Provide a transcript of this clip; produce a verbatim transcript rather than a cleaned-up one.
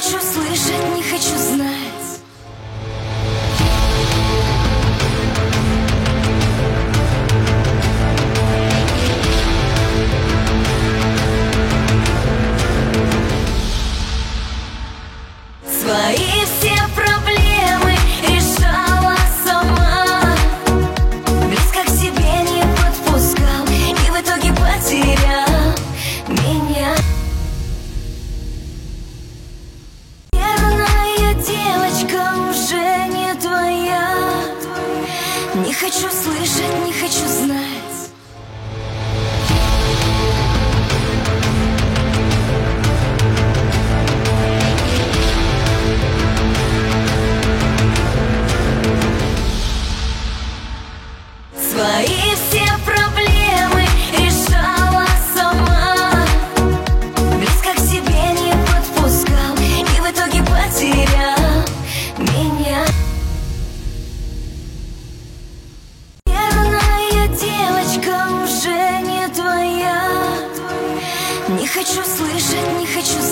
хочу слышать, не хочу знать. Свои все проблемы решала сама, близко к себе не подпускал и в итоге потерял меня. Верная девочка уже не твоя. Не хочу слышать, не хочу знать. Свои все проблемы решала сама, близко к себе не подпускал и в итоге потерял меня. Верная девочка уже не твоя. Не хочу слышать, не хочу